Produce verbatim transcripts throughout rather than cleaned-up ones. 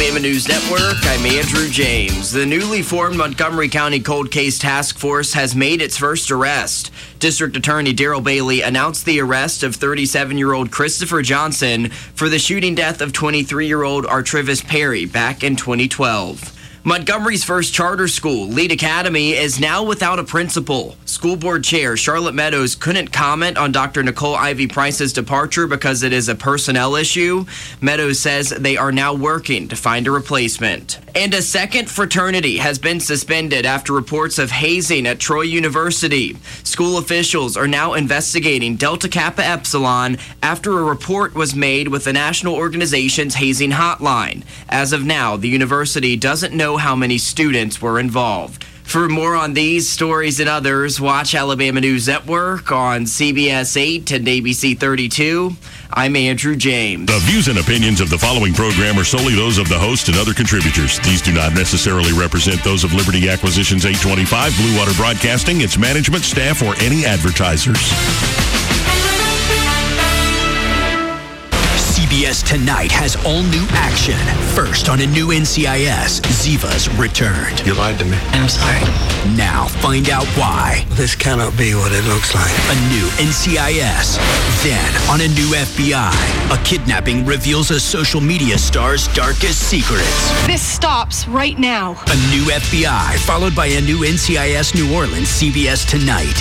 Alabama News Network, I'm Andrew James. The newly formed Montgomery County Cold Case Task Force has made its first arrest. District Attorney Daryl Bailey announced the arrest of thirty-seven-year-old Christopher Johnson for the shooting death of twenty-three-year-old Artrivis Perry back in twenty twelve. Montgomery's first charter school, Lead Academy, is now without a principal. School Board Chair Charlotte Meadows couldn't comment on Doctor Nicole Ivy Price's departure because it is a personnel issue. Meadows says they are now working to find a replacement. And a second fraternity has been suspended after reports of hazing at Troy University. School officials are now investigating Delta Kappa Epsilon after a report was made with the national organization's hazing hotline. As of now, the university doesn't know how many students were involved. For more on these stories and others, watch Alabama News Network on C B S eight and A B C thirty-two. I'm Andrew James. The views and opinions of the following program are solely those of the host and other contributors. These do not necessarily represent those of Liberty Acquisitions eight twenty-five, Blue Water Broadcasting, its management, staff, or any advertisers. C B S Tonight has all new action. First, on a new N C I S, Ziva's returned. You lied to me. I'm sorry. Now, find out why. This cannot be what it looks like. A new N C I S. Then, on a new F B I, a kidnapping reveals a social media star's darkest secrets. This stops right now. A new F B I, followed by a new N C I S New Orleans. C B S Tonight.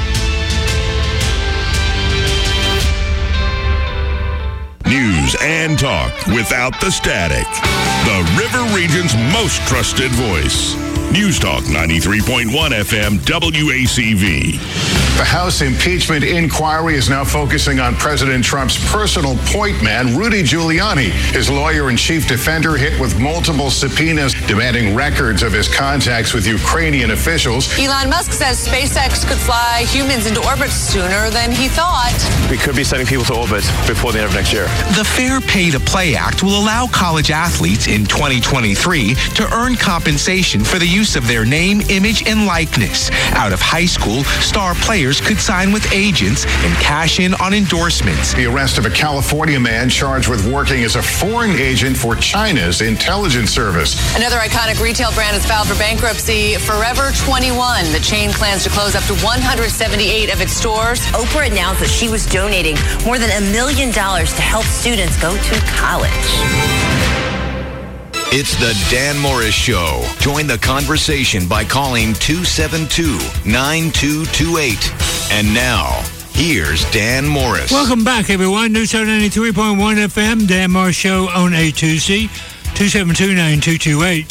News and talk without the static. The River Region's most trusted voice. News Talk ninety-three point one F M W A C V. The House impeachment inquiry is now focusing on President Trump's personal point man, Rudy Giuliani. His lawyer and chief defender hit with multiple subpoenas demanding records of his contacts with Ukrainian officials. Elon Musk says SpaceX could fly humans into orbit sooner than he thought. We could be sending people to orbit before the end of next year. The Fair Pay to Play Act will allow college athletes in twenty twenty-three to earn compensation for the use of their name, image, and likeness. Out of high school, star players could sign with agents and cash in on endorsements. The arrest of a California man charged with working as a foreign agent for China's intelligence service. Another iconic retail brand has filed for bankruptcy, Forever twenty-one. The chain plans to close up to one hundred seventy-eight of its stores. Oprah announced that she was donating more than a million dollars to help students go to college. It's the Dan Morris Show. Join the conversation by calling two seven two, nine two two eight. And now, here's Dan Morris. Welcome back, everyone. News Talk ninety-three point one F M, Dan Morris Show on a Tuesday, two seven two, nine two two eight.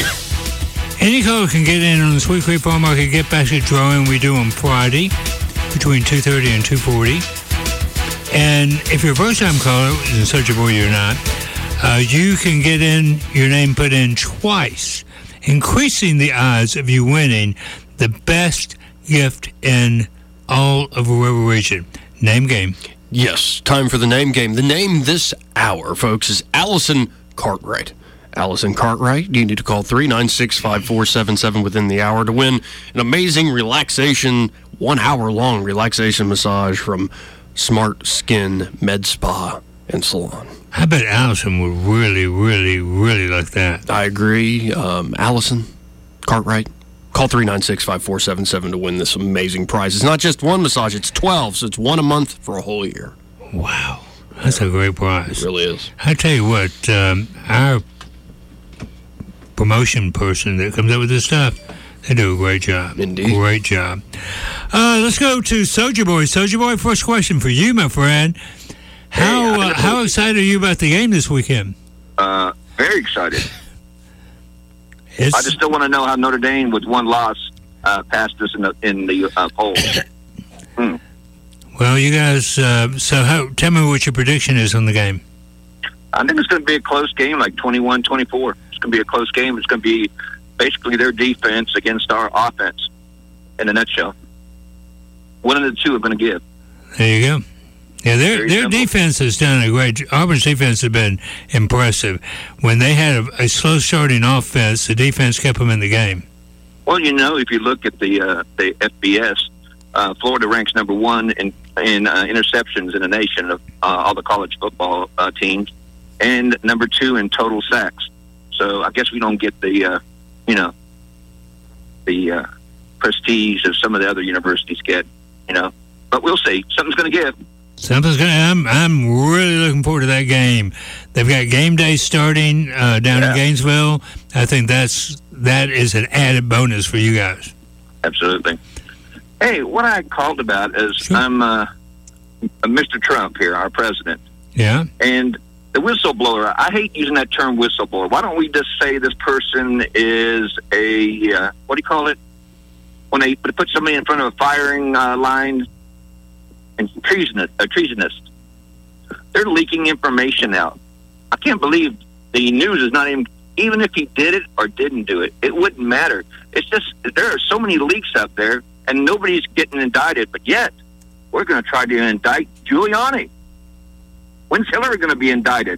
Any caller can get in on the Sweet Creek Farm Market Get Basket drawing we do on Friday between two thirty and two forty. And if you're a first-time caller, in such a boy you're not, Uh, you can get in your name put in twice, increasing the odds of you winning the best gift in all of the River Region. Name game. Yes, time for the name game. The name this hour, folks, is Allison Cartwright. Allison Cartwright, you need to call three nine six, five four seven seven within the hour to win an amazing relaxation, one-hour-long relaxation massage from Smart Skin Med Spa and Salon. I bet Allison would really, really, really like that. I agree. Um, Allison Cartwright, call three nine six, five four seven seven to win this amazing prize. It's not just one massage, it's twelve, so it's one a month for a whole year. Wow. That's a great prize. It really is. I tell you what, um, our promotion person that comes up with this stuff, they do a great job. Indeed. Great job. Uh, let's go to Soulja Boy. Soulja Boy, first question for you, my friend. How uh, how excited are you about the game this weekend? Uh, very excited. It's, I just still want to know how Notre Dame, with one loss, uh, passed us in the in the uh, polls. hmm. Well, you guys. Uh, so, how? Tell me what your prediction is on the game. I think it's going to be a close game, like twenty-one twenty-four. It's going to be a close game. It's going to be basically their defense against our offense. In a nutshell, one of the two are going to give. There you go. Yeah, their Very their simple. defense has done a great. Auburn's defense has been impressive. When they had a, a slow starting offense, the defense kept them in the game. Well, you know, if you look at the uh, the F B S, uh, Florida ranks number one in in uh, interceptions in the nation of uh, all the college football uh, teams, and number two in total sacks. So I guess we don't get the, uh, you know, the uh, prestige of some of the other universities get, you know. But we'll see. Something's going to give. Something's going to. I'm I'm really looking forward to that game. They've got game day starting uh, down yeah. in Gainesville. I think that's that is an added bonus for you guys. Absolutely. Hey, what I called about is sure. I'm uh, Mister Trump here, our president. Yeah. And the whistleblower, I hate using that term whistleblower. Why don't we just say this person is a, uh, what do you call it? When they put somebody in front of a firing uh, line, and treasonous, a treasonist. They're leaking information out. I can't believe the news is not even, even if he did it or didn't do it, it wouldn't matter. It's just, there are so many leaks out there, and nobody's getting indicted, but yet, we're going to try to indict Giuliani. When's Hillary going to be indicted?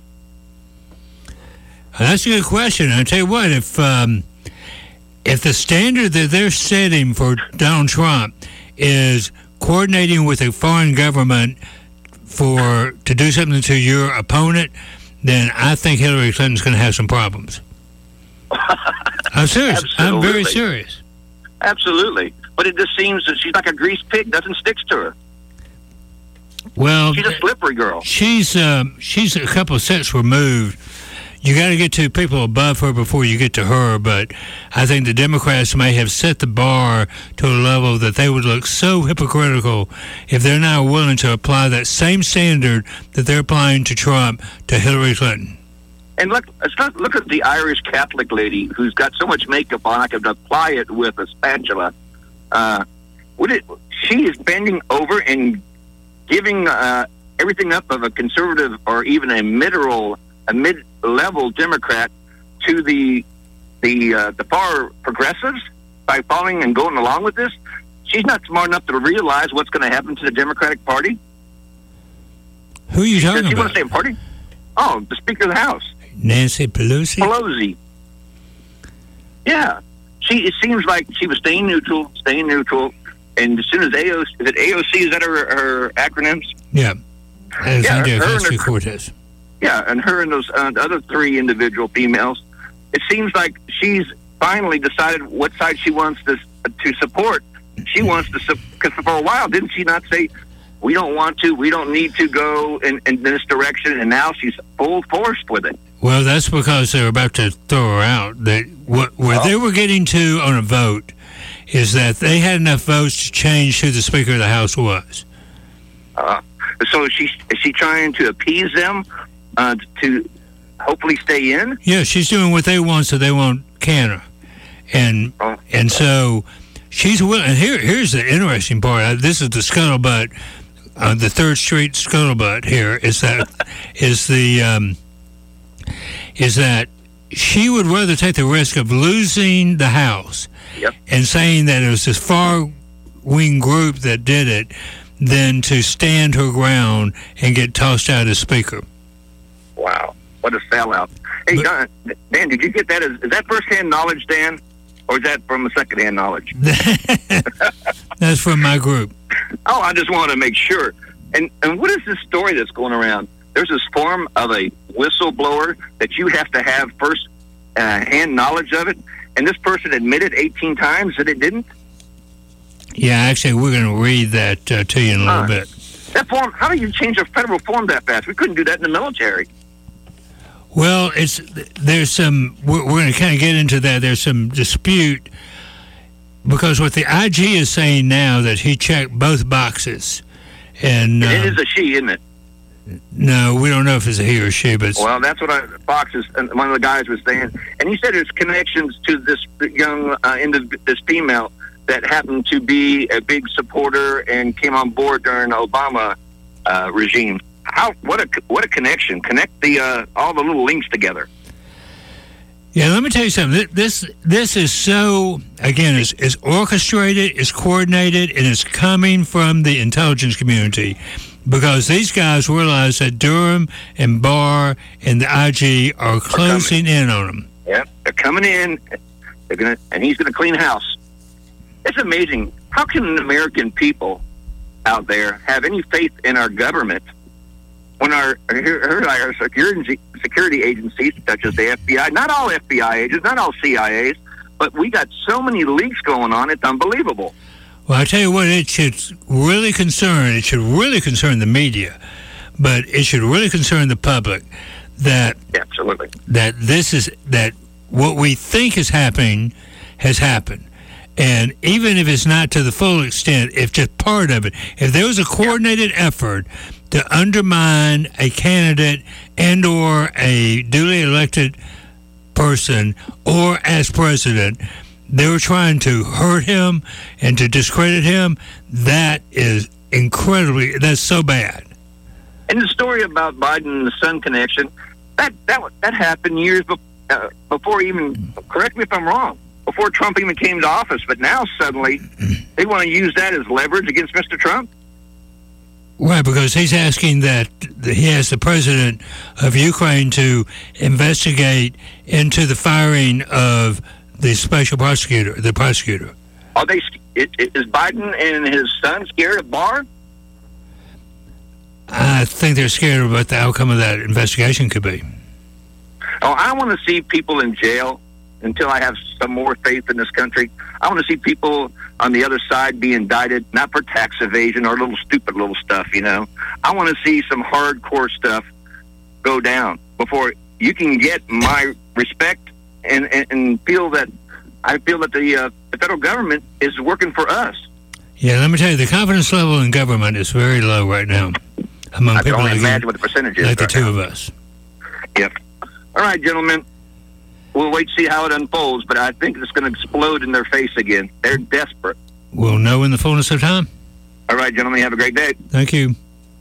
That's a good question. I tell you what, if um, if the standard that they're setting for Donald Trump is coordinating with a foreign government for to do something to your opponent, then I think Hillary Clinton's going to have some problems. I'm serious. Absolutely. I'm very serious. Absolutely. But it just seems that she's like a greased pig. Nothing sticks to her. Well, she's a slippery girl. She's um, she's a couple of steps removed. You got to get to people above her before you get to her. But I think the Democrats may have set the bar to a level that they would look so hypocritical if they're now willing to apply that same standard that they're applying to Trump to Hillary Clinton. And look, look, look at the Irish Catholic lady who's got so much makeup on I could apply it with a spatula. Uh, would it? She is bending over and giving uh, everything up of a conservative or even a mid-level, a mid-level Democrat to the the uh, the far progressives by following and going along with this. She's not smart enough to realize what's going to happen to the Democratic Party. Who are you talking Does she about? want to say party? Oh, the Speaker of the House, Nancy Pelosi. Pelosi. Yeah, she. It seems like she was staying neutral, staying neutral. And as soon as A O C, is it A O C, is that her, her acronyms? Yeah. Yeah, her and her, Cortez. Yeah, and her and those uh, other three individual females, it seems like she's finally decided what side she wants to, to support. She wants to, because for a while, didn't she not say, we don't want to, we don't need to go in, in this direction, and now she's full force with it. Well, that's because they're about to throw her out. That what, where oh. they were getting to on a vote is that they had enough votes to change who the Speaker of the House was. Uh, so is she, is she trying to appease them uh, to hopefully stay in? Yeah, she's doing what they want so they won't can her. And, oh. and so she's willing. And here, here's the interesting part. This is the scuttlebutt, uh, the Third Street scuttlebutt here, is that, is the, um, is that she would rather take the risk of losing the House yep. and saying that it was this far-wing group that did it than to stand her ground and get tossed out as Speaker. Wow. What a sellout. Hey, but, Dan, Dan, did you get that? Is, is that first-hand knowledge, Dan? Or is that from a second-hand knowledge? That's from my group. Oh, I just wanted to make sure. And and what is this story that's going around? There's this form of a whistleblower that you have to have first-hand uh, knowledge of it. And this person admitted eighteen times that it didn't? Yeah, actually, we're going to read that uh, to you in a little uh, bit. That form, how do you change a federal form that fast? We couldn't do that in the military. Well, it's there's some, we're, we're going to kind of get into that. There's some dispute because what the I G is saying now that he checked both boxes. And, and it um, is a she, isn't it? No, we don't know if it's a he or she, but... Well, that's what I, Fox is, and one of the guys was saying. And he said it's connections to this young, uh, indiv- this female that happened to be a big supporter and came on board during the Obama uh, regime. How? What a what a connection! Connect the uh, all the little links together. Yeah, let me tell you something. This this is so, again, it's, it's orchestrated, it's coordinated, and it's coming from the intelligence community. Because these guys realize that Durham and Barr and the I G are closing in on them. Yeah, they're coming in. They're gonna, and he's going to clean house. It's amazing. How can American people out there have any faith in our government when our, our security, security agencies, such as the F B I, not all F B I agents, not all C I As, but we got so many leaks going on, it's unbelievable. Well, I tell you what, it should really concern, it should really concern the media, but it should really concern the public that absolutely that this is, that what we think is happening has happened. And even if it's not to the full extent, if just part of it, if there was a coordinated effort to undermine a candidate and or a duly elected person or as president, they were trying to hurt him and to discredit him, that is incredibly, that's so bad. And the story about Biden and the Sun connection, that that that happened years be- uh, before even, correct me if I'm wrong, before Trump even came to office. But now suddenly they want to use that as leverage against Mister Trump? Right, because he's asking that he has the president of Ukraine to investigate into the firing of the special prosecutor, the prosecutor. Are they? Is Biden and his son scared of Barr? I think they're scared of what the outcome of that investigation could be. Oh, I want to see people in jail until I have some more faith in this country. I want to see people on the other side be indicted, not for tax evasion or little stupid little stuff, you know. I want to see some hardcore stuff go down before you can get my respect and, and, and feel that I feel that the, uh, the federal government is working for us. Yeah, let me tell you, the confidence level in government is very low right now. Among I can people only like, imagine what the percentage is like the right two now. of us. Yep. All right, gentlemen. We'll wait to see how it unfolds, but I think it's going to explode in their face again. They're desperate. We'll know in the fullness of time. All right, gentlemen. Have a great day. Thank you.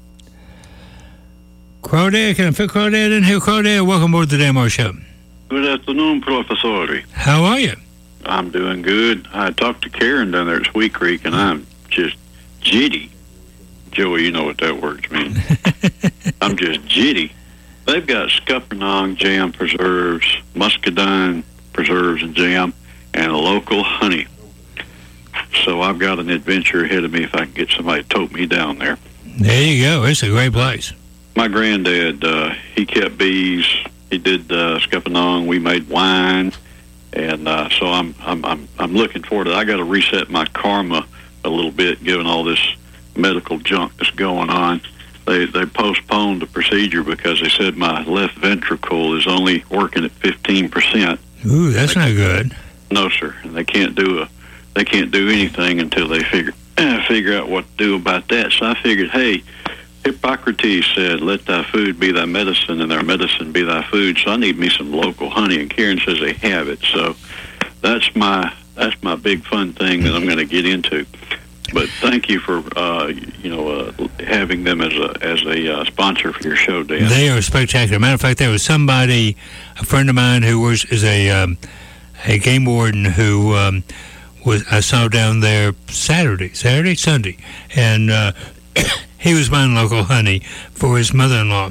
Crawdad, can I fit Crawdad in here? Crawdad, welcome aboard the Dan Moore Show. Good afternoon, Professor. How are you? I'm doing good. I talked to Karen down there at Sweet Creek, and I'm just jitty. Joey, you know what that word means. I'm just jitty. They've got scuppernong jam preserves, muscadine preserves and jam, and local honey. So I've got an adventure ahead of me if I can get somebody to tote me down there. There you go. It's a great place. My granddad, uh, he kept bees. He did uh, scuppernong. We made wine, and uh, so I'm I'm I'm I'm looking forward to it. I got to reset my karma a little bit, given all this medical junk that's going on. They they postponed the procedure because they said my left ventricle is only working at fifteen percent. Ooh, that's not good. No, sir. And they can't do a they can't do anything until they figure figure out what to do about that. So I figured, hey, Hippocrates said, "Let thy food be thy medicine, and thy medicine be thy food." So I need me some local honey, and Karen says they have it. So that's my that's my big fun thing that I'm going to get into. But thank you for uh, you know uh, having them as a as a uh, sponsor for your show, Dan. They are spectacular. Matter of fact, there was somebody, a friend of mine who was is a um, a game warden who um, was I saw down there Saturday, Saturday, Sunday, and uh, he was buying local honey for his mother-in-law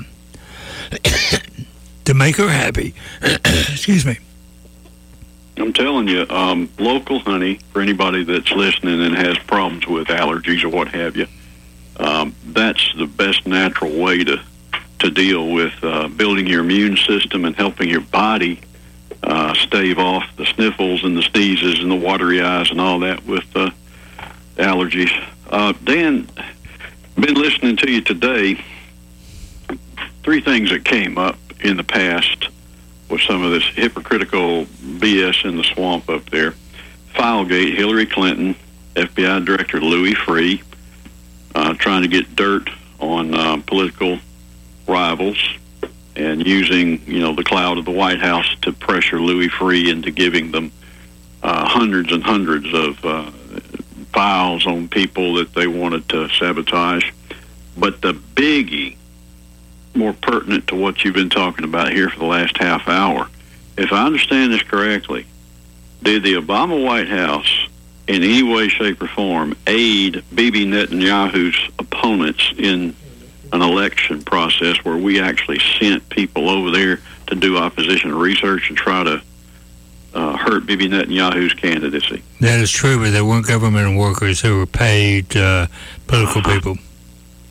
to make her happy. Excuse me. I'm telling you, um, local honey, for anybody that's listening and has problems with allergies or what have you, um, that's the best natural way to, to deal with uh, building your immune system and helping your body uh, stave off the sniffles and the sneezes and the watery eyes and all that with uh, allergies. Uh, Dan, been listening to you today. Three things that came up in the past with some of this hypocritical B S in the swamp up there. Filegate, Hillary Clinton, F B I Director Louis Freeh, uh, trying to get dirt on uh, political rivals and using, you know, the cloud of the White House to pressure Louis Freeh into giving them uh, hundreds and hundreds of uh, files on people that they wanted to sabotage. But the biggie, more pertinent to what you've been talking about here for the last half hour, if I understand this correctly, did the Obama White House in any way, shape, or form aid Bibi Netanyahu's opponents in an election process where we actually sent people over there to do opposition research and try to uh, hurt Bibi Netanyahu's candidacy? That is true, but they weren't government workers. They were paid uh, political people.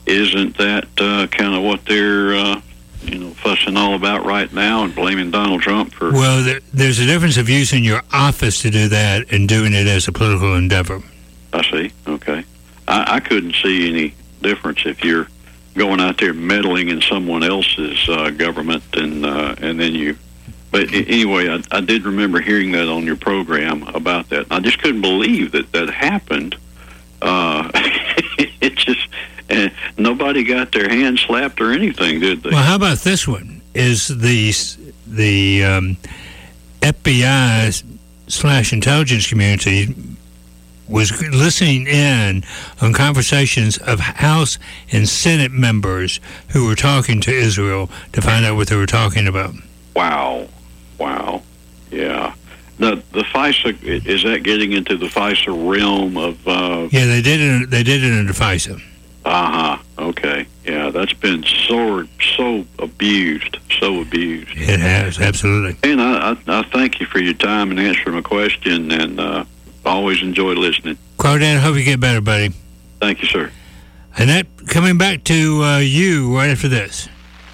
isn't that uh, kind of what they're, uh, you know, fussing all about right now and blaming Donald Trump for? Well, there, there's a difference of using your office to do that and doing it as a political endeavor. I see. Okay. I, I couldn't see any difference if you're going out there meddling in someone else's uh, government and uh, and then you. But anyway, I, I did remember hearing that on your program about that. I just couldn't believe that that happened. Uh, it just uh, nobody got their hand slapped or anything, did they? Well, how about this one? Is the the um, F B I slash intelligence community was listening in on conversations of House and Senate members who were talking to Israel to find out what they were talking about. Wow. Wow. Yeah. The the FISA, is that getting into the FISA realm of... Uh, yeah, they did it, they did it under FISA. Uh-huh. Okay. Yeah, that's been so, so abused, so abused. It has, absolutely. And I, I, I thank you for your time and answering my question, and uh, always enjoy listening. Claudette, I hope you get better, buddy. Thank you, sir. And that, coming back to uh, you right after this.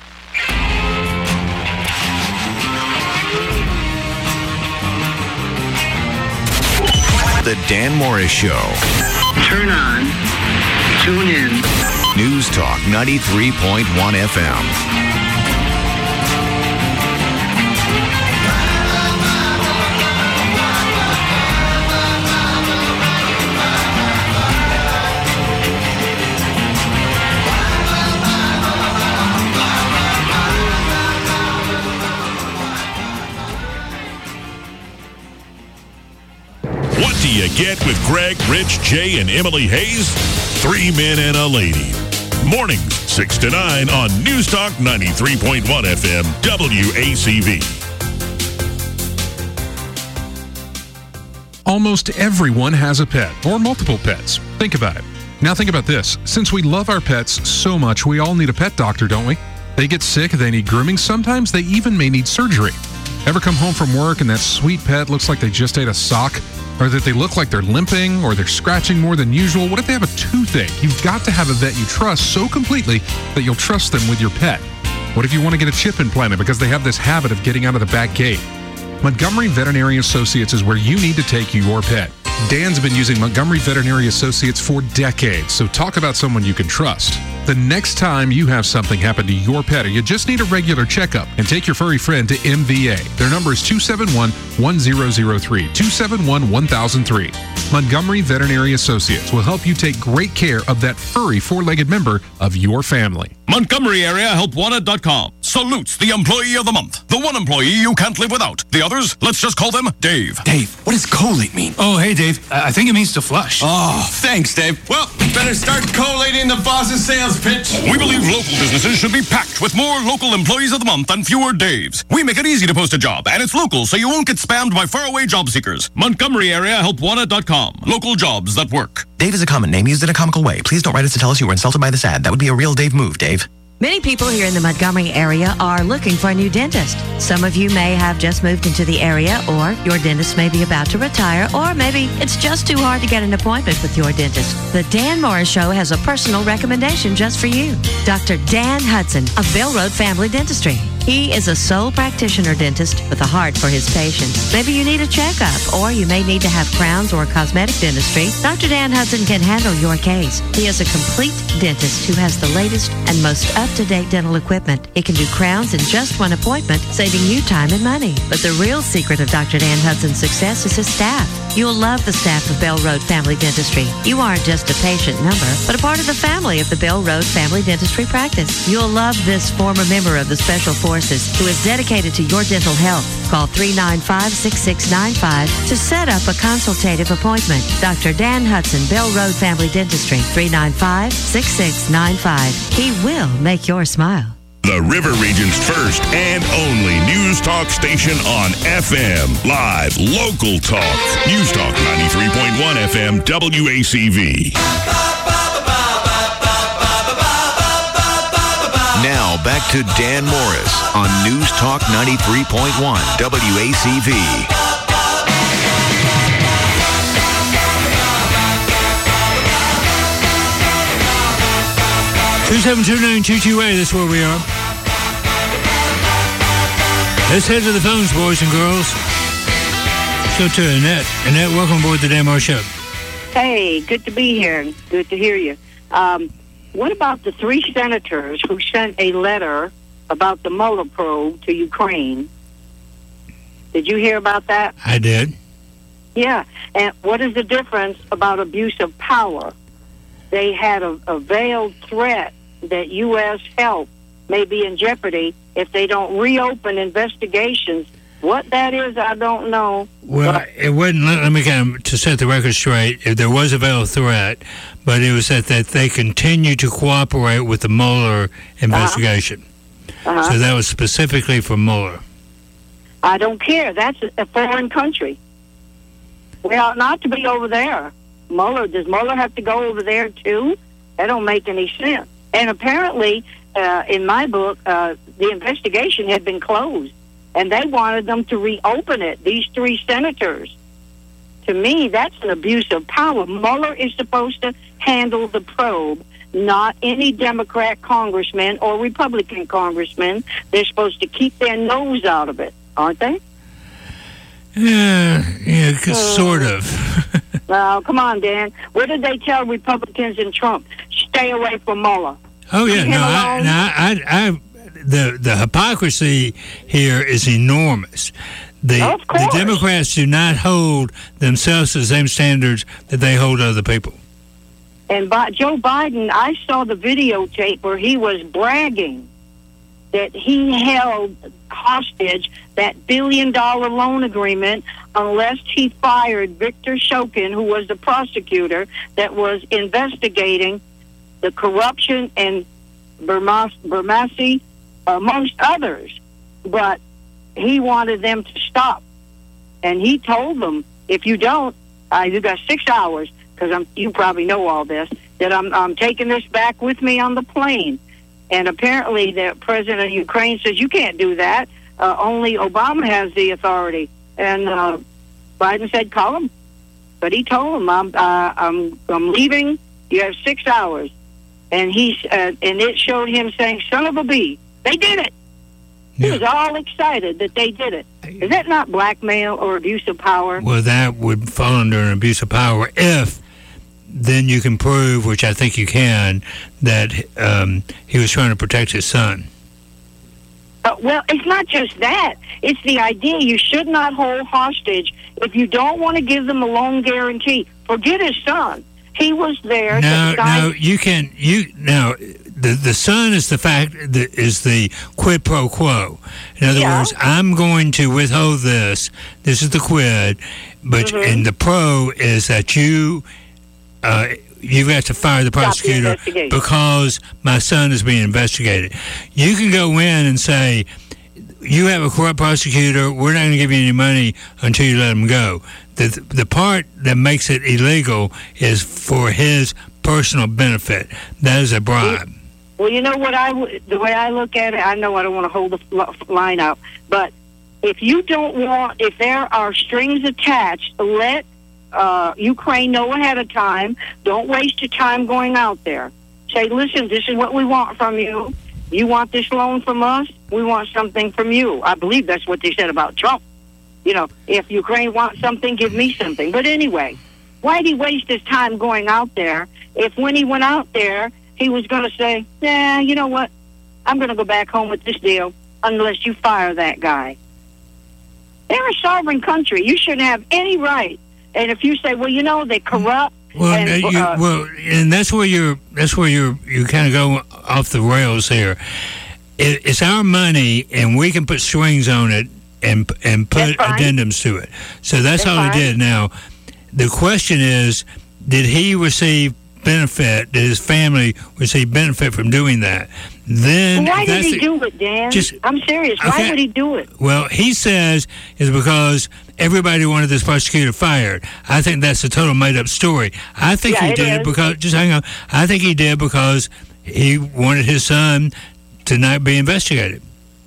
The Dan Morris Show. Turn on, tune in. News Talk ninety-three point one F M. What do you get with Greg, Rich, Jay, and Emily Hayes? Three men and a lady. Mornings, six to nine on News Talk ninety-three point one F M, W A C V. Almost everyone has a pet, or multiple pets. Think about it. Now think about this. Since we love our pets so much, we all need a pet doctor, don't we? They get sick, they need grooming, sometimes they even may need surgery. Ever come home from work and that sweet pet looks like they just ate a sock? Or that they look like they're limping, or they're scratching more than usual? What if they have a toothache? You've got to have a vet you trust so completely that you'll trust them with your pet. What if you want to get a chip implanted because they have this habit of getting out of the back gate? Montgomery Veterinary Associates is where you need to take your pet. Dan's been using Montgomery Veterinary Associates for decades, so talk about someone you can trust. The next time you have something happen to your pet or you just need a regular checkup, and take your furry friend to M V A. Their number is two seven one, one zero zero three, two seven one, one thousand three. Montgomery Veterinary Associates will help you take great care of that furry four-legged member of your family. Montgomery Area Help Wanted dot com salutes the employee of the month. The one employee you can't live without. The others, let's just call them Dave. Dave, what does collate mean? Oh, hey, Dave. I think it means to flush. Oh, thanks, Dave. Well, better start collating the boss's sales pitch. We believe local businesses should be packed with more local employees of the month and fewer Daves. We make it easy to post a job, and it's local, so you won't get spammed by faraway job seekers. Montgomery Area Help Wanted dot com. Local jobs that work. Dave is a common name used in a comical way. Please don't write us to tell us you were insulted by this ad. That would be a real Dave move, Dave. Many people here in the Montgomery area are looking for a new dentist. Some of you may have just moved into the area, or your dentist may be about to retire, or maybe it's just too hard to get an appointment with your dentist. The Dan Morris Show has a personal recommendation just for you. Doctor Dan Hudson of Bell Road Family Dentistry. He is a sole practitioner dentist with a heart for his patients. Maybe you need a checkup, or you may need to have crowns or cosmetic dentistry. Doctor Dan Hudson can handle your case. He is a complete dentist who has the latest and most up-to-date dental equipment. He can do crowns in just one appointment, saving you time and money. But the real secret of Doctor Dan Hudson's success is his staff. You'll love the staff of Bell Road Family Dentistry. You aren't just a patient number, but a part of the family of the Bell Road Family Dentistry practice. You'll love this former member of the Special Forces who is dedicated to your dental health. Call three nine five, six six nine five to set up a consultative appointment. Doctor Dan Hudson, Bell Road Family Dentistry, three nine five, six six nine five. He will make your smile. The River Region's first and only news talk station on F M. Live, local talk. News Talk ninety-three point one F M, W A C V. Now back to Dan Morris on News Talk ninety-three point one W A C V. two seven two, nine two two eight, that's where we are. Let's head to the phones, boys and girls. Let's go to Annette. Annette, welcome aboard the Dan Moore Show. Hey, good to be here. Good to hear you. Um, what about the three senators who sent a letter about the Mueller probe to Ukraine? Did you hear about that? I did. Yeah. And what is the difference about abuse of power? They had a, a veiled threat that U S help may be in jeopardy if they don't reopen investigations. What that is, I don't know. Well, but it wasn't, let, let me kind of, to set the record straight, if there was a veiled threat, but it was that, that they continue to cooperate with the Mueller investigation. Uh-huh. Uh-huh. So that was specifically for Mueller. I don't care. That's a, a foreign country. We ought not to be over there. Mueller, does Mueller have to go over there too? That don't make any sense. And apparently, uh, in my book, uh, the investigation had been closed, and they wanted them to reopen it, these three senators. To me, that's an abuse of power. Mueller is supposed to handle the probe, not any Democrat congressman or Republican congressman. They're supposed to keep their nose out of it, aren't they? Yeah, yeah, uh, sort of. Now, come on, Dan. What did they tell Republicans and Trump? Stay away from Mueller. Oh yeah, no, I, no, I, I, the the hypocrisy here is enormous. The of course. The Democrats do not hold themselves to the same standards that they hold other people. And by Joe Biden, I saw the videotape where he was bragging that he held hostage that billion-dollar loan agreement unless he fired Victor Shokin, who was the prosecutor that was investigating the corruption in Bermasi, amongst others. But he wanted them to stop. And he told them, if you don't, uh, you got six hours, because I'm, you probably know all this, that I'm, I'm taking this back with me on the plane. And apparently the president of Ukraine says, you can't do that. Uh, only Obama has the authority. And uh, Biden said, call him. But he told him, I'm, uh, I'm, I'm leaving. You have six hours. And he uh, and it showed him saying, son of a bee, they did it. Yeah. He was all excited that they did it. Is that not blackmail or abuse of power? Well, that would fall under an abuse of power if then you can prove, which I think you can, that um, he was trying to protect his son. Uh, well, it's not just that. It's the idea you should not hold hostage if you don't want to give them a loan guarantee. Forget his son. He was there. No, to decide- no, you can. You now the the son is the fact that is the quid pro quo. In other yeah. words, I'm going to withhold this. This is the quid, but mm-hmm. and the pro is that you. Uh, you've got to fire the prosecutor the because my son is being investigated. You can go in and say, you have a corrupt prosecutor, we're not going to give you any money until you let him go. The, the part that makes it illegal is for his personal benefit. That is a bribe. Well, you know what I w- the way I look at it, I know I don't want to hold the line out, but if you don't want, if there are strings attached, let Uh, Ukraine know ahead of time. Don't waste your time going out there. Say, listen, this is what we want from you. You want this loan from us? We want something from you. I believe that's what they said about Trump. You know, if Ukraine wants something, give me something. But anyway, why'd he waste his time going out there if when he went out there, he was going to say, yeah, you know what? I'm going to go back home with this deal unless you fire that guy. They're a sovereign country. You shouldn't have any right. And if you say, well, you know, they corrupt. Well, and, uh, you, uh, well, and that's where you're. That's where you're. You kind of go off the rails here. It, it's our money, and we can put strings on it and and put addendums to it. So that's, that's all fine. He did. Now, the question is, did he receive benefit? Did his family receive benefit from doing that? Then why did he the, do it, Dan? Just, I'm serious. Okay. Why would he do it? Well, he says it's because everybody wanted this prosecutor fired. I think that's a total made-up story. I think yeah, he it did is. it because, just hang on, I think he did because he wanted his son to not be investigated.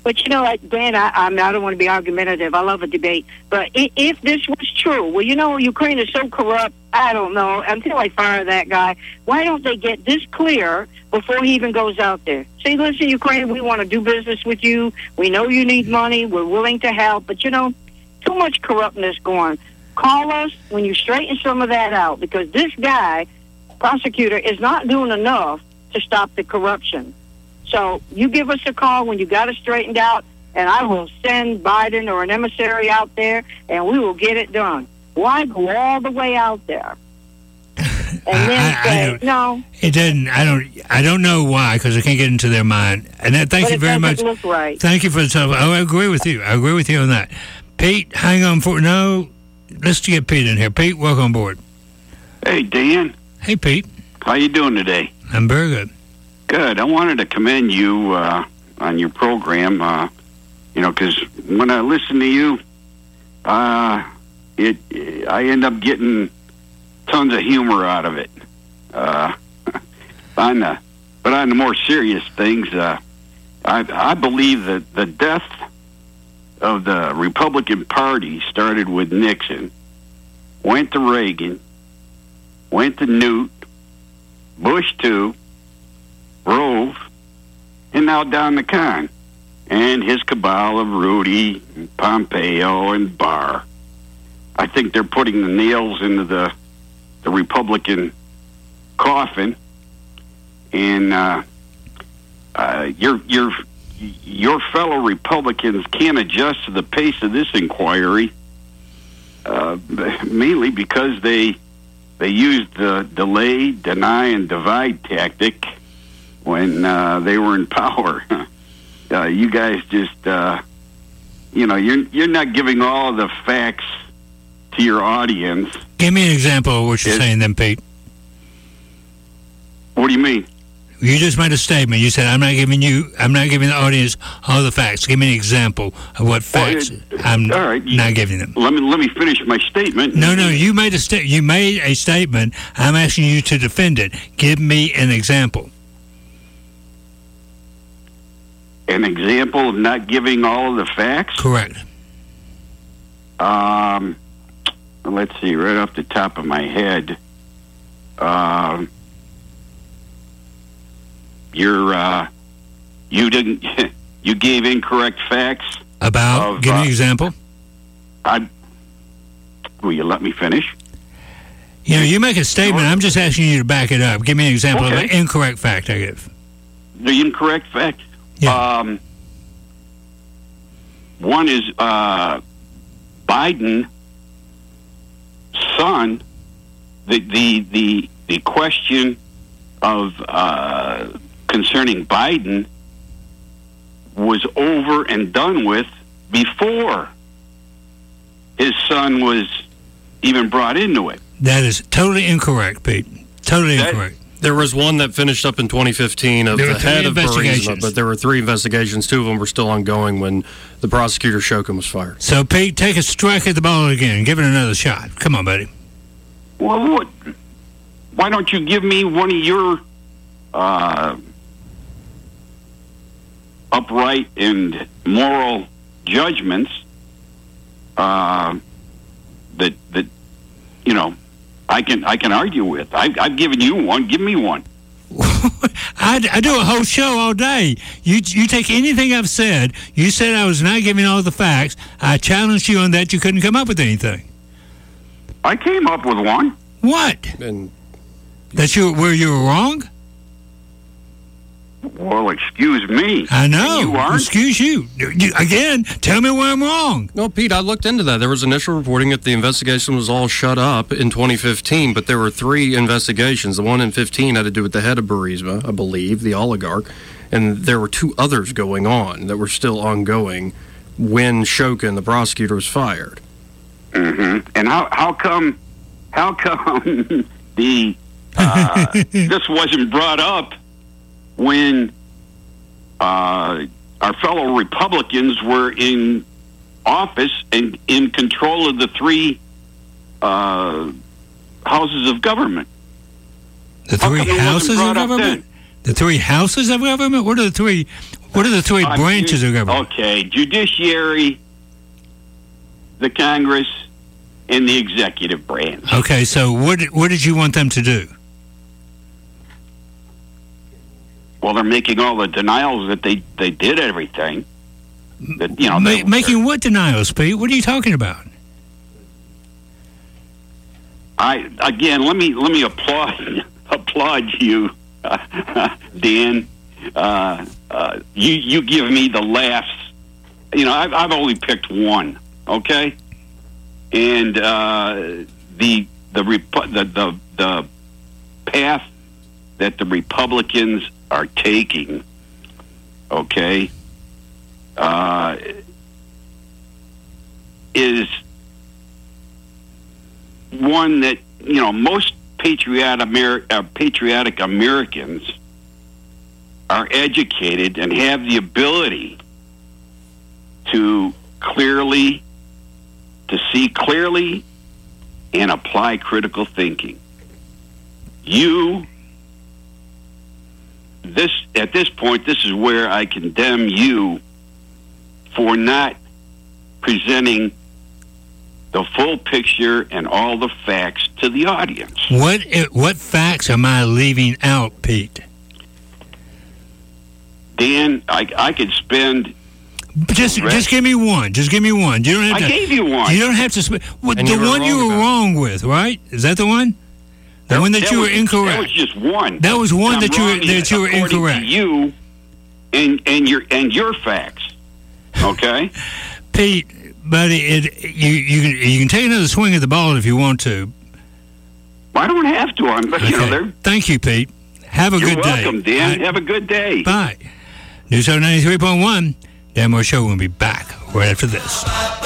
But you know, like, Dan, I, I, mean, I don't want to be argumentative. I love a debate. But if, if this was true, well, you know, Ukraine is so corrupt, I don't know, until I fire that guy, why don't they get this clear before he even goes out there? Say, listen, Ukraine, we want to do business with you. We know you need money. We're willing to help. But, you know, too much corruptness going. Call us when you straighten some of that out, because this guy, prosecutor, is not doing enough to stop the corruption. So you give us a call when you got it straightened out, and I will send Biden or an emissary out there, and we will get it done. Why go all the way out there? And then I, say, I don't, no. It doesn't. I don't. I don't know why, because I can't get into their mind. And that, thank but you it very much. doesn't look right. Thank you for the time. Oh, I agree with you. I agree with you on that. Pete, hang on for no. Let's get Pete in here. Pete, welcome aboard. Hey, Dan. Hey, Pete. How you doing today? I'm very good. Good. I wanted to commend you uh, on your program. Uh, you know, because when I listen to you, uh, it I end up getting tons of humor out of it. Uh, on the, but on the more serious things, uh, I, I believe that the death of the Republican Party started with Nixon, went to Reagan, went to Newt, Bush two, Rove, and now down to Khan and his cabal of Rudy, and Pompeo, and Barr. I think they're putting the nails into the the Republican coffin, and uh, uh, your your your fellow Republicans can't adjust to the pace of this inquiry, uh, mainly because they they used the delay, deny, and divide tactic when uh, they were in power. uh, you guys just, uh, you know, you're you're not giving all the facts to your audience. Give me an example of what you're it, saying then, Pete. What do you mean? You just made a statement. You said, I'm not giving you, I'm not giving the audience all the facts. Give me an example of what facts well, it, I'm all right, you, not giving them. Let me let me finish my statement. No, no, you made a sta- you made a statement. I'm asking you to defend it. Give me an example. An example of not giving all of the facts? Correct. Um, let's see, right off the top of my head, um, you're, uh, you didn't, you gave incorrect facts. About, of, give me uh, an example. I, will you let me finish? You know, you make a statement. I'm just asking you to back it up. Give me an example Okay. of an incorrect fact I give. The incorrect fact? Yeah. Um, one is, uh, Biden son, the the the the question of uh, concerning Biden was over and done with before his son was even brought into it. That is totally incorrect, Pete. Totally That- incorrect. There was one that finished up in twenty fifteen of There were the three head of Burisma, investigations. but there were three investigations. Two of them were still ongoing when the prosecutor Shokin was fired. So, Pete, take a strike at the ball again. Give it another shot. Come on, buddy. Well, what? Why don't you give me one of your uh, upright and moral judgments uh, that that you know I can I can argue with? I, I've given you one. Give me one. I, I do a whole show all day. You you take anything I've said. You said I was not giving all the facts. I challenged you on that. You couldn't come up with anything. I came up with one. What? And that you where you were wrong? Well, excuse me. I know. You aren't. Excuse you. you. Again, tell me where I'm wrong. No, Pete, I looked into that. There was initial reporting that the investigation was all shut up in twenty fifteen, but there were three investigations. The one in fifteen had to do with the head of Burisma, I believe, the oligarch, and there were two others going on that were still ongoing when Shokin, the prosecutor, was fired. Mm-hmm. And how how come how come the uh, this wasn't brought up when uh, our fellow Republicans were in office and in control of the three uh, houses of government? The three houses of government? The three houses of government? What are the three? What are the three Uh, branches ju- of government? Okay, judiciary, the Congress, and the executive branch. Okay, so what what did you want them to do? Well, they're making all the denials that they, they did everything. That, you know, Ma- they, making what denials, Pete? What are you talking about? I again, let me let me applaud applaud you, uh, Dan. Uh, uh, you you give me the laughs. You know, I've I've only picked one. Okay, and uh, the the, Repu- the the the path that the Republicans are taking. Okay, uh, is one that, you know, most patriotic, Amer- uh, patriotic Americans are educated and have the ability to clearly, to see clearly and apply critical thinking. You, this at this point, this is where I condemn you for not presenting the full picture and all the facts to the audience. What what facts am I leaving out, Pete? Dan, I, I could spend. Just just give me one. Just give me one. You don't have I to, gave you one. You don't have to. Sp- well, And the you were one you wrong were about. wrong with, right? Is that the one? The one that, you was, were incorrect. That was just one. That was one I'm that you were- wrong that you were according to incorrect. You and and your and your facts. Okay, Pete, buddy, it, you you can you can take another swing at the ball if you want to. I don't have to. I'm, but you know, Okay. they're. Thank you, Pete. Have a You're good welcome, day. Dan. Have a good day. Bye. News ninety-three point one. Dan Moore Show will be back right after this.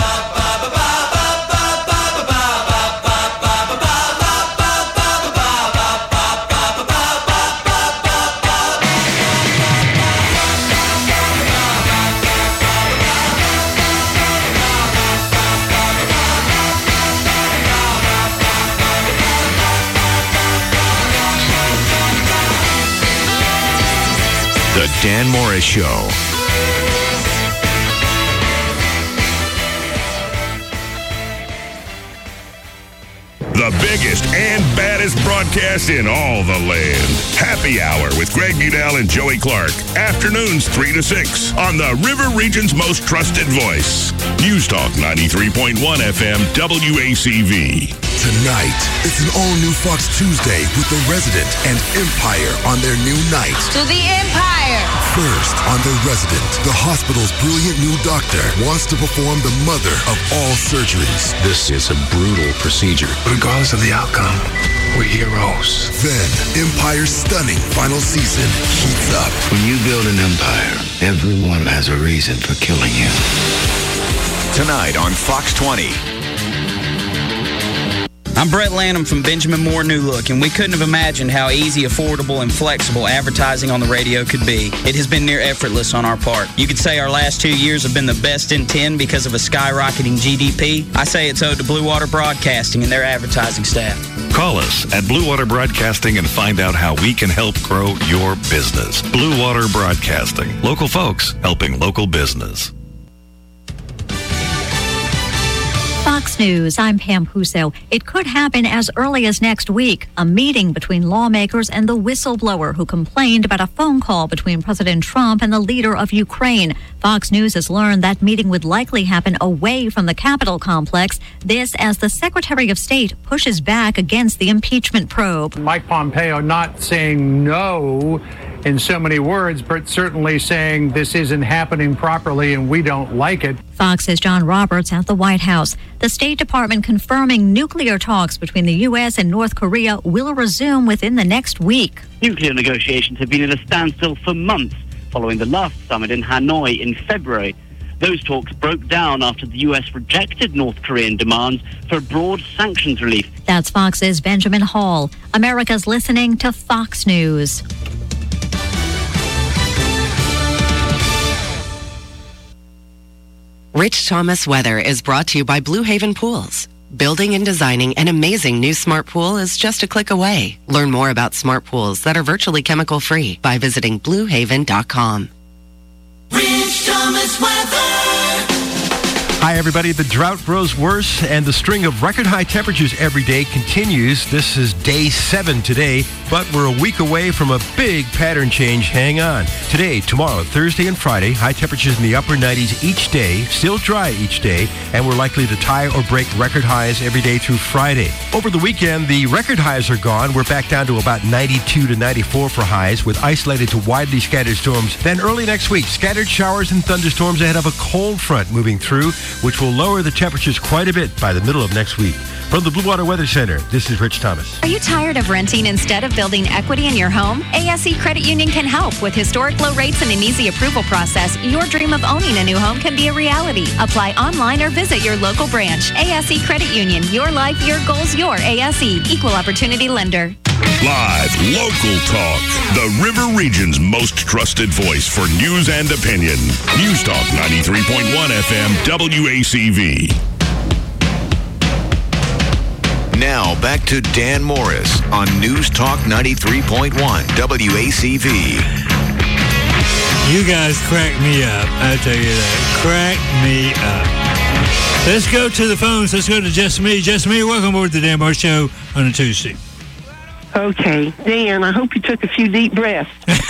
The Dan Morris Show. The biggest and baddest broadcast in all the land. Happy Hour with Greg Budell and Joey Clark. Afternoons three to six on the River Region's most trusted voice. News Talk ninety-three point one F M W A C V. Tonight, it's an all-new Fox Tuesday with The Resident and Empire on their new night. To the Empire! First, on The Resident, the hospital's brilliant new doctor wants to perform the mother of all surgeries. This is a brutal procedure. Regardless of the outcome, we're heroes. Then, Empire's stunning final season heats up. When you build an empire, everyone has a reason for killing you. Tonight on Fox twenty. I'm Brett Lanham from Benjamin Moore New Look, and we couldn't have imagined how easy, affordable, and flexible advertising on the radio could be. It has been near effortless on our part. You could say our last two years have been the best in ten because of a skyrocketing G D P. I say it's owed to Blue Water Broadcasting and their advertising staff. Call us at Blue Water Broadcasting and find out how we can help grow your business. Blue Water Broadcasting. Local folks helping local business. Fox News, I'm Pam Puso. It could happen as early as next week. A meeting between lawmakers and the whistleblower who complained about a phone call between President Trump and the leader of Ukraine. Fox News has learned that meeting would likely happen away from the Capitol complex. This as the Secretary of State pushes back against the impeachment probe. Mike Pompeo not saying no in so many words, but certainly saying this isn't happening properly and we don't like it. Fox's John Roberts at the White House. The State Department confirming nuclear talks between the U S and North Korea will resume within the next week. Nuclear negotiations have been at a standstill for months following the last summit in Hanoi in February. Those talks broke down after the U S rejected North Korean demands for broad sanctions relief. That's Fox's Benjamin Hall. America's listening to Fox News. Rich Thomas Weather is brought to you by Blue Haven Pools. Building and designing an amazing new smart pool is just a click away. Learn more about smart pools that are virtually chemical-free by visiting blue haven dot com. Rich Thomas weather. Hi, everybody. The drought grows worse, and the string of record-high temperatures every day continues. This is day seven today, but we're a week away from a big pattern change. Hang on. Today, tomorrow, Thursday, and Friday, high temperatures in the upper nineties each day, still dry each day, and we're likely to tie or break record highs every day through Friday. Over the weekend, the record highs are gone. We're back down to about ninety-two to ninety-four for highs, with isolated to widely scattered storms. Then early next week, scattered showers and thunderstorms ahead of a cold front moving through, which will lower the temperatures quite a bit by the middle of next week. From the Blue Water Weather Center, this is Rich Thomas. Are you tired of renting instead of building equity in your home? A S E Credit Union can help. With historic low rates and an easy approval process, your dream of owning a new home can be a reality. Apply online or visit your local branch. A S E Credit Union. Your life, your goals, your A S E. Equal Opportunity Lender. Live, local talk. The River Region's most trusted voice for news and opinion. News Talk ninety-three point one F M W A C V. Now back to Dan Morris on News Talk ninety-three point one W A C V. You guys crack me up. I tell you that. Crack me up. Let's go to the phones. Let's go to Just Me. Just Me, welcome aboard the Dan Morris Show on a Tuesday. Okay, Dan, I hope you took a few deep breaths.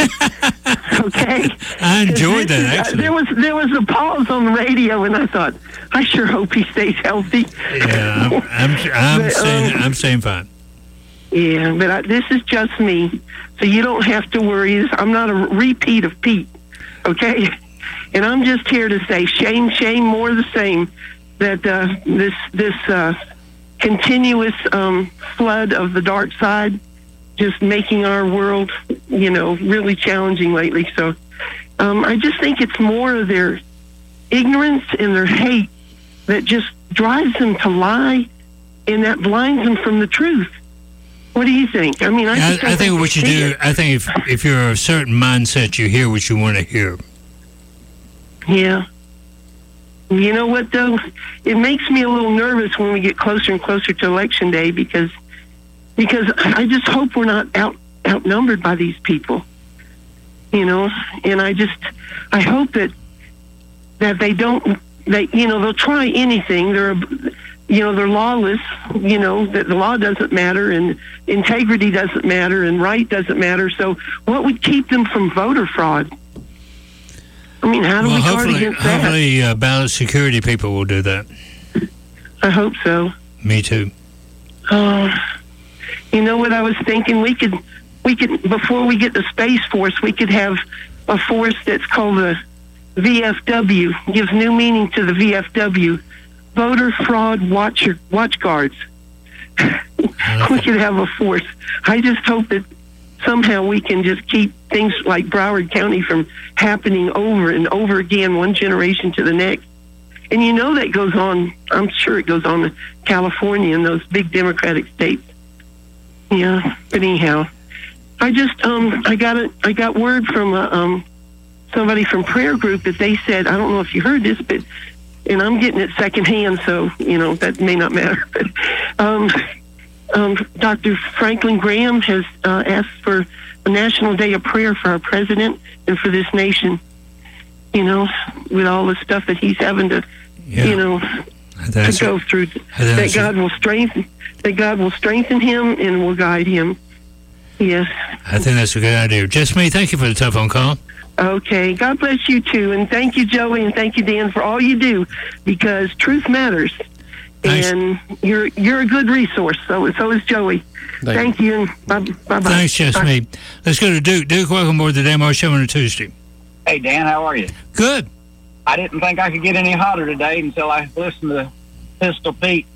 Okay? I enjoyed that, is, actually. Uh, there was there was a pause on the radio, and I thought, I sure hope he stays healthy. Yeah, I'm, I'm, I'm, But, staying, um, I'm staying fine. Yeah, but I, this is just me, so you don't have to worry. I'm not a repeat of Pete, okay? And I'm just here to say, shame, shame, more of the same, that uh, this, this uh, continuous um, flood of the dark side just making our world, you know, really challenging lately. So um, I just think it's more of their ignorance and their hate that just drives them to lie, and that blinds them from the truth. What do you think? I mean, I, I, just I think what you see do, it. I think if, if you're a certain mindset, you hear what you want to hear. Yeah. You know what, though? It makes me a little nervous when we get closer and closer to Election Day because because I just hope we're not out outnumbered by these people. You know, and I just I hope that that they don't that you know they'll try anything. They're you know they're lawless. You know that the law doesn't matter and integrity doesn't matter and right doesn't matter. So what would keep them from voter fraud? I mean, how do well, we guard hopefully, against that? hopefully uh, ballot security people will do that. I hope so. Me too. Uh, you know what I was thinking? We could, we could before we get the Space Force, we could have a force that's called the V F W. Gives new meaning to the V F W, Voter Fraud Watcher Watch Guards. We could have a force. I just hope that somehow we can just keep things like Broward County from happening over and over again, one generation to the next. And you know that goes on, I'm sure it goes on in California and those big Democratic states. Yeah, but anyhow, I just, um, I got a, I got word from uh, um, somebody from Prayer Group that they said, I don't know if you heard this, but, and I'm getting it secondhand, so, you know, that may not matter. But, um, um, Doctor Franklin Graham has uh, asked for a National Day of Prayer for our president and for this nation. You know, with all the stuff that he's having to, yeah. you know, That's to go it. through, that God will strengthen, that God will strengthen him and will guide him. Yes. I think that's a good idea. Just me. Thank you for the telephone call. Okay. God bless you too, and thank you, Joey, and thank you, Dan, for all you do, because truth matters, Thanks. and you're you're a good resource. So so is Joey. Thank Thank, you. and bye bye. Thanks, Just me. Let's go to Duke. Duke, welcome aboard the Dan Morris Show on a Tuesday. Hey, Dan, how are you? Good. I didn't think I could get any hotter today until I listened to Pistol Pete.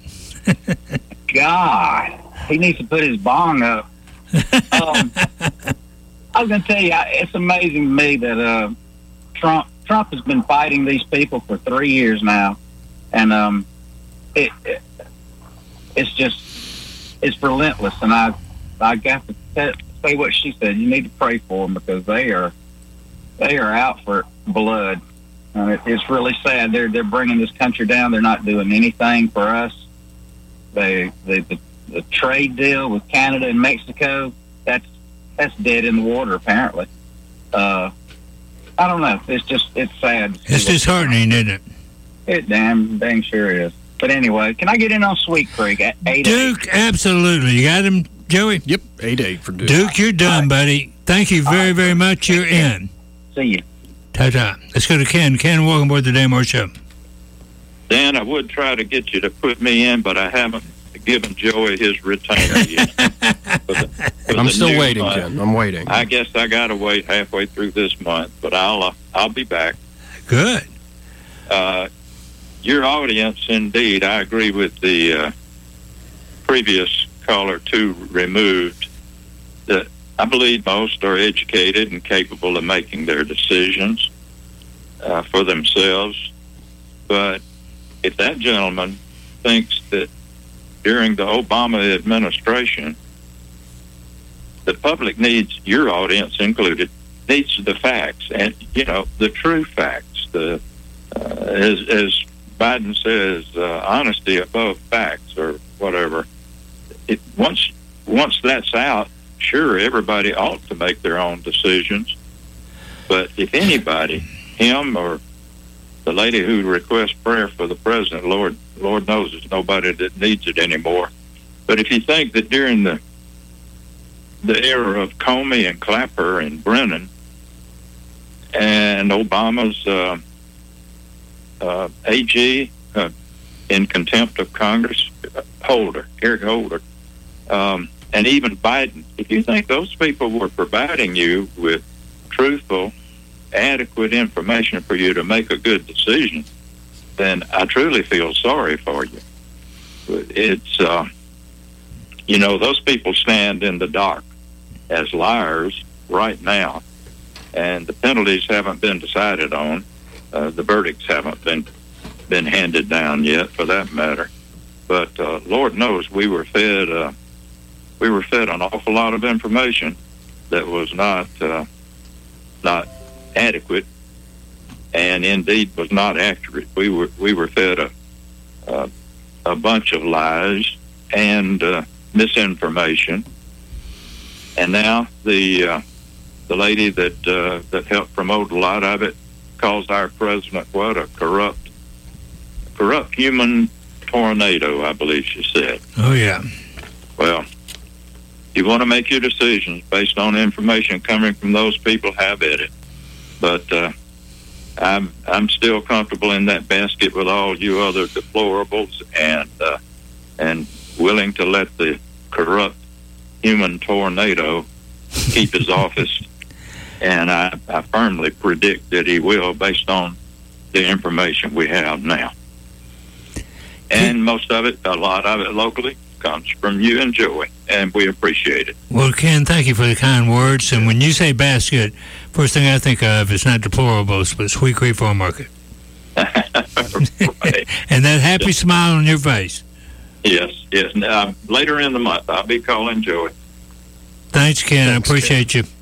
God, he needs to put his bong up. Um, I was going to tell you, I- it's amazing to me that uh, Trump Trump has been fighting these people for three years now, and um, it, it it's just it's relentless. And I I got to t- say what she said. You need to pray for them because they are. They are out for blood. Uh, it, it's really sad. They're they're bringing this country down. They're not doing anything for us. They, they the the trade deal with Canada and Mexico, that's that's dead in the water apparently. Uh, I don't know. It's just, it's sad. It's disheartening, isn't it? It damn, dang sure is. But anyway, can I get in on Sweet Creek at eight Duke, eight? Absolutely. You got him, Joey? Yep, eight eight for Duke. Duke, you're done, right, buddy. Thank you very, right, very much. You're in. See you. Ta-ta. Let's go to Ken. Ken, welcome aboard the Dan Moore Show. Dan, I would try to get you to put me in, but I haven't given Joey his retainer yet. for the, for I'm the still waiting, month. Ken. I'm waiting. I guess I got to wait halfway through this month, but I'll uh, I'll be back. Good. Uh, your audience, indeed, I agree with the uh, previous caller two removed. That I believe most are educated and capable of making their decisions uh, for themselves. But if that gentleman thinks that during the Obama administration, the public needs, your audience included, needs the facts and, you know, the true facts. The uh, as, as Biden says, uh, honesty above facts or whatever. It, once once that's out, sure, everybody ought to make their own decisions. But if anybody, him or the lady who requests prayer for the president, Lord, Lord knows there's nobody that needs it anymore. But if you think that during the the era of Comey and Clapper and Brennan and Obama's uh, uh, A G uh, in contempt of Congress, uh, Holder, Eric Holder, um, and even Biden, if you think those people were providing you with truthful, adequate information for you to make a good decision, then I truly feel sorry for you. It's, uh, you know, those people stand in the dock as liars right now, and the penalties haven't been decided on. Uh, the verdicts haven't been been handed down yet, for that matter. But uh, Lord knows we were fed uh, we were fed an awful lot of information that was not uh, not adequate, and indeed was not accurate. We were we were fed a a, a bunch of lies and uh, misinformation, and now the uh, the lady that uh, that helped promote a lot of it calls our president what, a corrupt corrupt human tornado, I believe she said. Oh yeah. Well, you want to make your decisions based on information coming from those people, have at it. But uh, I'm I'm still comfortable in that basket with all you other deplorables, and uh, and willing to let the corrupt human tornado keep his office. And I, I firmly predict that he will, based on the information we have now. And most of it, a lot of it locally, comes from you and Joey, and we appreciate it. Well, Ken, thank you for the kind words. And when you say basket, first thing I think of is not deplorables, but Sweet Creek Farm Market. Right. And that happy yes. smile on your face. Yes, yes. Now, later in the month, I'll be calling Joey. Thanks, Ken. Thanks, I appreciate Ken. you.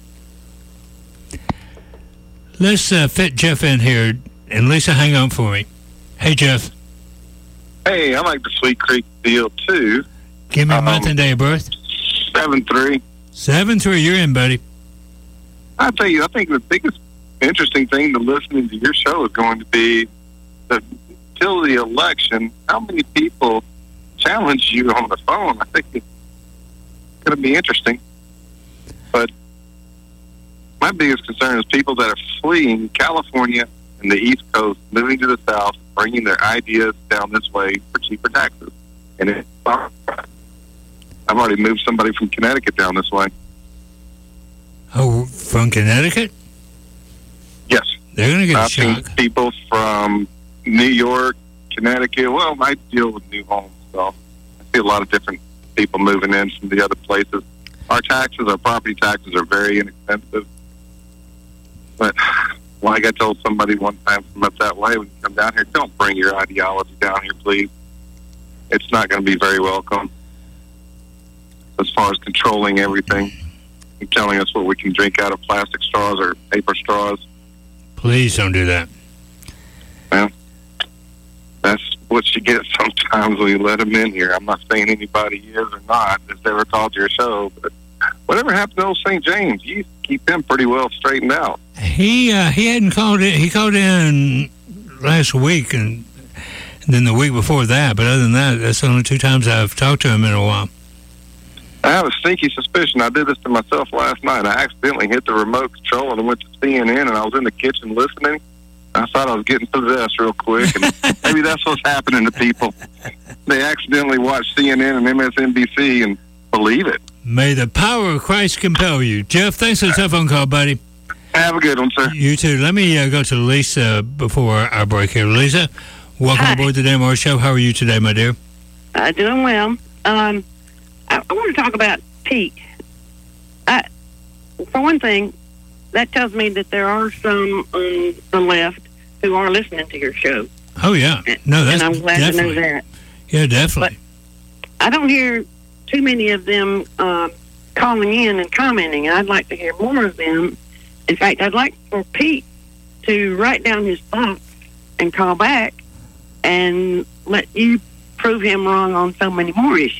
Let's uh, fit Jeff in here. And Lisa, hang on for me. Hey, Jeff. Hey, I like the Sweet Creek deal, too. Give me a um, month and day of birth. seven three. seven three, you're in, buddy. I tell you, I think the biggest interesting thing to listening to your show is going to be that till the election, how many people challenge you on the phone? I think it's going to be interesting. But my biggest concern is people that are fleeing California and the East Coast, moving to the South, bringing their ideas down this way for cheaper taxes. And it, I've already moved somebody from Connecticut down this way. Oh, from Connecticut? Yes. They're going to get a I've shock. seen people from New York, Connecticut. Well, I deal with new homes, so I see a lot of different people moving in from the other places. Our taxes, our property taxes are very inexpensive. But like I told somebody one time from up that way, when you come down here, don't bring your ideology down here, please. It's not going to be very welcome as far as controlling everything and telling us what we can drink out of plastic straws or paper straws. Please don't do that. Well, that's what you get sometimes when you let them in here. I'm not saying anybody is or not that's ever called your show, but whatever happened to old Saint James, you keep him pretty well straightened out. He uh, he hadn't called in. He called in last week and then the week before that. But other than that, that's the only two times I've talked to him in a while. I have a sneaky suspicion. I did this to myself last night. I accidentally hit the remote control and went to C N N, and I was in the kitchen listening. I thought I was getting possessed real quick, and maybe that's what's happening to people. They accidentally watch C N N and M S N B C and believe it. May the power of Christ compel you. Jeff, thanks for the telephone call, buddy. Have a good one, sir. You too. Let me uh, go to Lisa before our break here. Lisa, welcome Hi. aboard the Dan Morris Show. How are you today, my dear? Uh, doing well. Um, I, I want to talk about Pete. I, for one thing, that tells me that there are some on the left who are listening to your show. Oh, yeah. No, that's and I'm glad definitely. to know that. Yeah, definitely. I don't hear too many of them uh, calling in and commenting. I'd like to hear more of them. In fact, I'd like for Pete to write down his thoughts and call back and let you prove him wrong on so many more issues.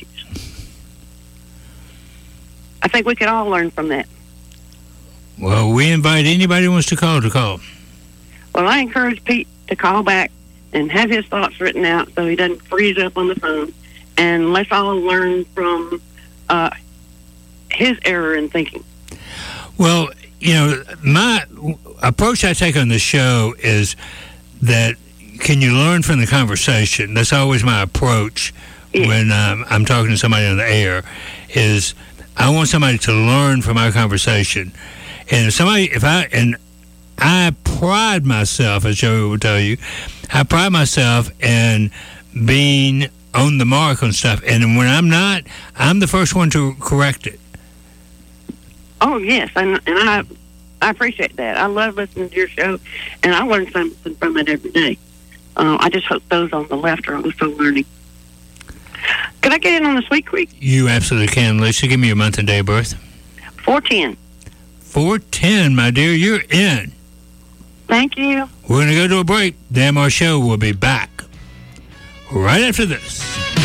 I think we could all learn from that. Well, we invite anybody who wants to call to call. Well, I encourage Pete to call back and have his thoughts written out so he doesn't freeze up on the phone. And let's all learn from uh, his error in thinking. Well, you know, my approach I take on the show is that can you learn from the conversation? That's always my approach yeah. when um, I'm talking to somebody on the air is I want somebody to learn from our conversation. And if somebody, if I, and I pride myself, as Joey will tell you, I pride myself in being on the mark on stuff. And when I'm not, I'm the first one to correct it. Oh, yes, and, and I I appreciate that. I love listening to your show, and I learn something from it every day. Uh, I just hope those on the left are also learning. Could I get in on the Sweet Creek? You absolutely can, Lisa. Give me your month and day of birth. four ten. four ten, my dear. You're in. Thank you. We're going to go to a break. Dan Morris Show will be back right after this.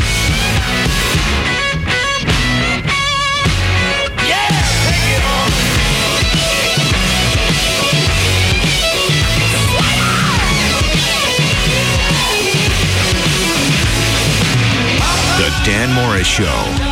The Dan Morris Show.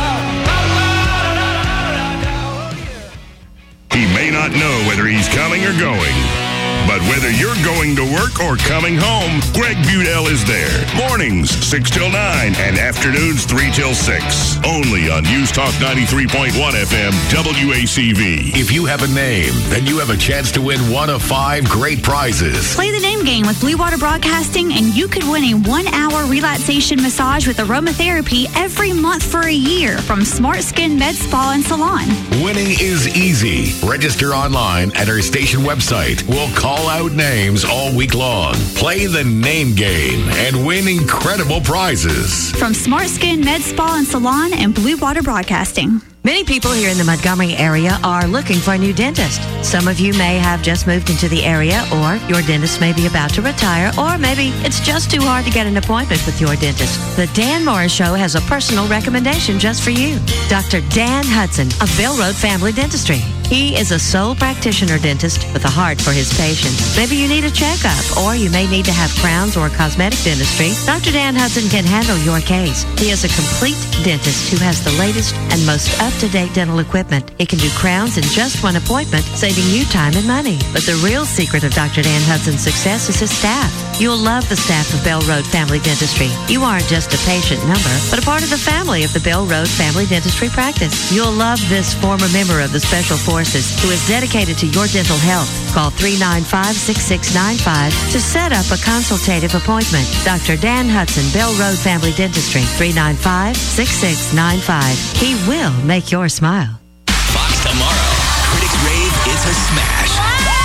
He may not know whether he's coming or going, but whether you're going to work or coming home, Greg Budell is there. Mornings, six till nine, and afternoons, three till six. Only on News Talk ninety-three point one F M, W A C V. If you have a name, then you have a chance to win one of five great prizes. Play the name game with Blue Water Broadcasting, and you could win a one-hour relaxation massage with aromatherapy every month for a year from Smart Skin Med Spa and Salon. Winning is easy. Register online at our station website. We'll call out names all week long. Play the name game and win incredible prizes. From Smart Skin Med Spa and Salon and Blue Water Broadcasting. Many people here in the Montgomery area are looking for a new dentist. Some of you may have just moved into the area, or your dentist may be about to retire, or maybe it's just too hard to get an appointment with your dentist. The Dan Morris Show has a personal recommendation just for you. Doctor Dan Hudson of Bell Road Family Dentistry. He is a sole practitioner dentist with a heart for his patients. Maybe you need a checkup, or you may need to have crowns or cosmetic dentistry. Doctor Dan Hudson can handle your case. He is a complete dentist who has the latest and most up-to-date dental equipment. He can do crowns in just one appointment, saving you time and money. But the real secret of Doctor Dan Hudson's success is his staff. You'll love the staff of Bell Road Family Dentistry. You aren't just a patient number, but a part of the family of the Bell Road Family Dentistry practice. You'll love this former member of the Special Forces who is dedicated to your dental health. Call three nine five, six six nine five to set up a consultative appointment. Doctor Dan Hudson, Bell Road Family Dentistry, three nine five, six six nine five. He will make your smile. Fox tomorrow. Critics rave it's a smash.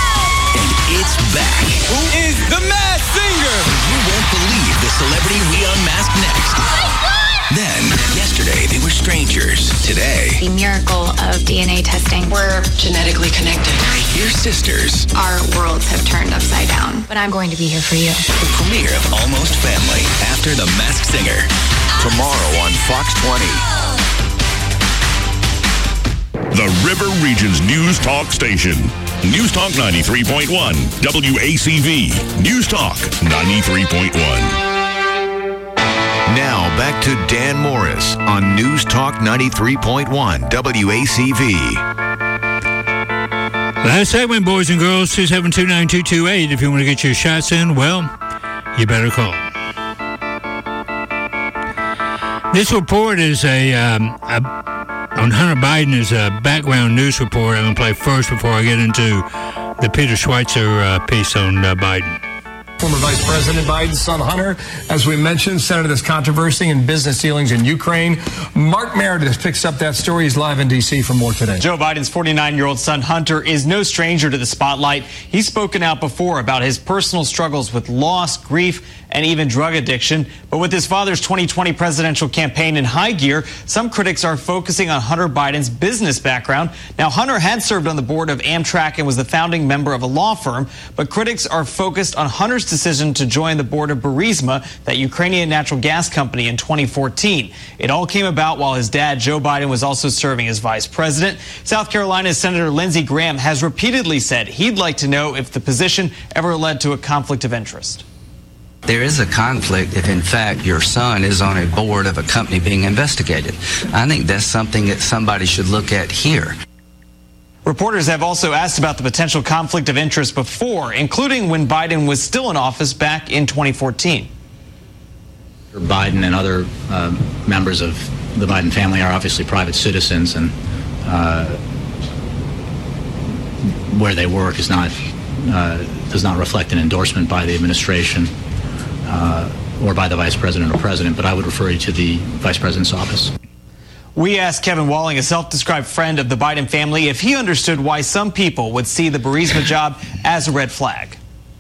And it's back. Who is the Masked Singer? You won't believe the celebrity we unmask next. Then, yesterday, they were strangers. Today, the miracle of D N A testing. We're genetically connected. They're sisters. Our worlds have turned upside down, but I'm going to be here for you. The premiere of Almost Family after The Masked Singer. Tomorrow on Fox twenty. The River Region's News Talk Station. News Talk ninety-three point one, W A C V. News Talk ninety-three point one. Now back to Dan Morris on News Talk ninety-three point one W A C V. Last segment, boys and girls, two seven two, nine two two eight. If you want to get your shots in, well, you better call. This report is a, um, a on Hunter Biden is a background news report I'm going to play first before I get into the Peter Schweitzer uh, piece on uh, Biden. Former Vice President Biden's son Hunter, as we mentioned, centered this controversy in business dealings in Ukraine. Mark Meredith picks up that story. He's live in D C for more today. Joe Biden's forty-nine-year-old son Hunter is no stranger to the spotlight. He's spoken out before about his personal struggles with loss, grief, and even drug addiction. But with his father's twenty twenty presidential campaign in high gear, some critics are focusing on Hunter Biden's business background. Now, Hunter had served on the board of Amtrak and was the founding member of a law firm, but critics are focused on Hunter's decision to join the board of Burisma, that Ukrainian natural gas company, in twenty fourteen. It all came about while his dad, Joe Biden, was also serving as vice president. South Carolina's Senator Lindsey Graham has repeatedly said he'd like to know if the position ever led to a conflict of interest. There is a conflict if, in fact, your son is on a board of a company being investigated. I think that's something that somebody should look at here. Reporters have also asked about the potential conflict of interest before, including when Biden was still in office back in twenty fourteen. Biden and other uh, members of the Biden family are obviously private citizens, and uh, where they work is not uh, does not reflect an endorsement by the administration uh, or by the vice president or president, but I would refer you to the vice president's office. We asked Kevin Walling, a self-described friend of the Biden family, if he understood why some people would see the Burisma job as a red flag.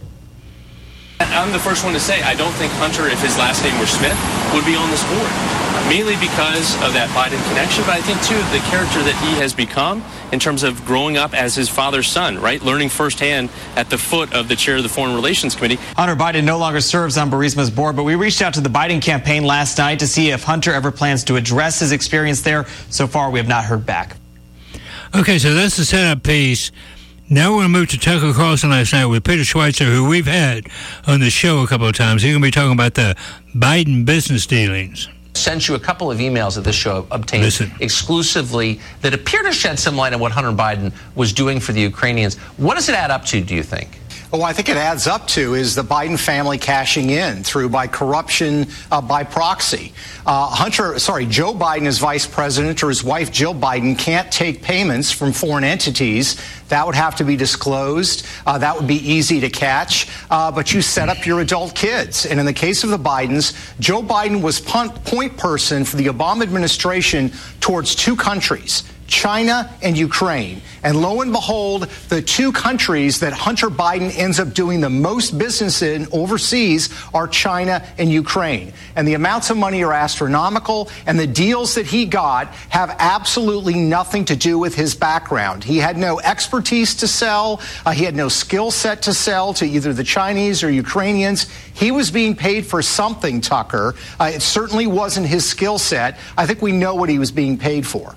I'm the first one to say I don't think Hunter, if his last name were Smith, would be on this board. Mainly because of that Biden connection, but I think, too, the character that he has become in terms of growing up as his father's son, right? Learning firsthand at the foot of the chair of the Foreign Relations Committee. Hunter Biden no longer serves on Burisma's board, but we reached out to the Biden campaign last night to see if Hunter ever plans to address his experience there. So far, we have not heard back. Okay, so that's the setup piece. Now we're going to move to Tucker Carlson last night with Peter Schweitzer, who we've had on the show a couple of times. He's going to be talking about the Biden business dealings. Sent you a couple of emails that this show obtained Listen. exclusively that appear to shed some light on what Hunter Biden was doing for the Ukrainians. What does it add up to, do you think? Well, I think it adds up to is the Biden family cashing in through by corruption uh, by proxy. Uh, Hunter, sorry, Joe Biden as vice president or his wife Jill Biden can't take payments from foreign entities. That would have to be disclosed. Uh, that would be easy to catch. Uh, but you set up your adult kids. And in the case of the Bidens, Joe Biden was point person for the Obama administration towards two countries, China and Ukraine. And lo and behold, the two countries that Hunter Biden ends up doing the most business in overseas are China and Ukraine. And the amounts of money are astronomical, and the deals that he got have absolutely nothing to do with his background. He had no expertise to sell. Uh, he had no skill set to sell to either the Chinese or Ukrainians. He was being paid for something, Tucker. Uh, it certainly wasn't his skill set. I think we know what he was being paid for.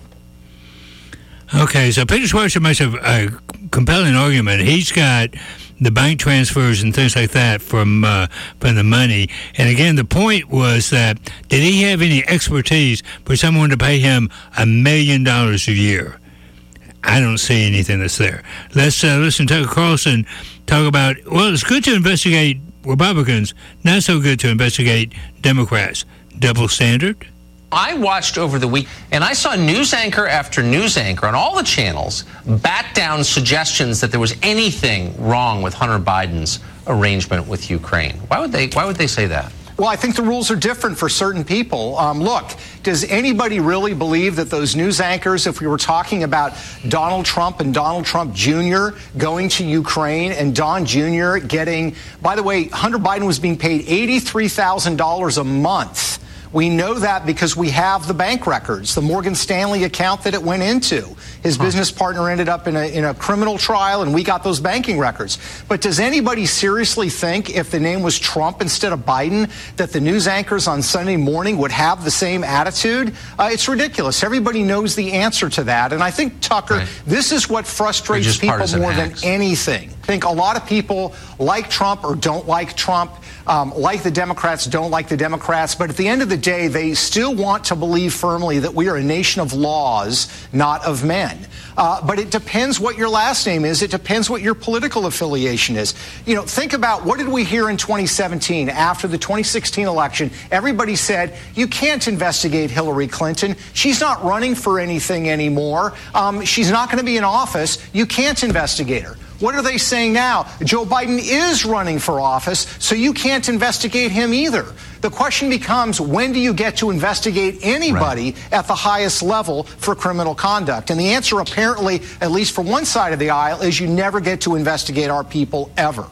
Okay, so Peter Schweitzer makes a, a compelling argument. He's got the bank transfers and things like that from uh, from the money. And again, the point was that did he have any expertise for someone to pay him a million dollars a year? I don't see anything that's there. Let's uh, listen to Tucker Carlson talk about, well, it's good to investigate Republicans, not so good to investigate Democrats. Double standard? I watched over the week, and I saw news anchor after news anchor on all the channels bat down suggestions that there was anything wrong with Hunter Biden's arrangement with Ukraine. Why would they, why would they say that? Well, I think the rules are different for certain people. Um, look, does anybody really believe that those news anchors, if we were talking about Donald Trump and Donald Trump Junior going to Ukraine and Don Junior getting, by the way, Hunter Biden was being paid eighty-three thousand dollars a month. We know that because we have the bank records, the Morgan Stanley account that it went into. His huh. business partner ended up in a, in a criminal trial, and we got those banking records. But does anybody seriously think if the name was Trump instead of Biden that the news anchors on Sunday morning would have the same attitude? Uh, it's ridiculous. Everybody knows the answer to that. And I think, Tucker, right. this is what frustrates people more hacks. than anything. I think a lot of people like Trump or don't like Trump, um, like the Democrats, don't like the Democrats. But at the end of the day, they still want to believe firmly that we are a nation of laws, not of men. Uh, but it depends what your last name is. It depends what your political affiliation is. You know, think about what did we hear in twenty seventeen after the twenty sixteen election? Everybody said, you can't investigate Hillary Clinton. She's not running for anything anymore. Um, she's not going to be in office. You can't investigate her. What are they saying now? Joe Biden is running for office, so you can't investigate him either. The question becomes, when do you get to investigate anybody right. at the highest level for criminal conduct? And the answer, apparently, at least from one side of the aisle, is you never get to investigate our people ever.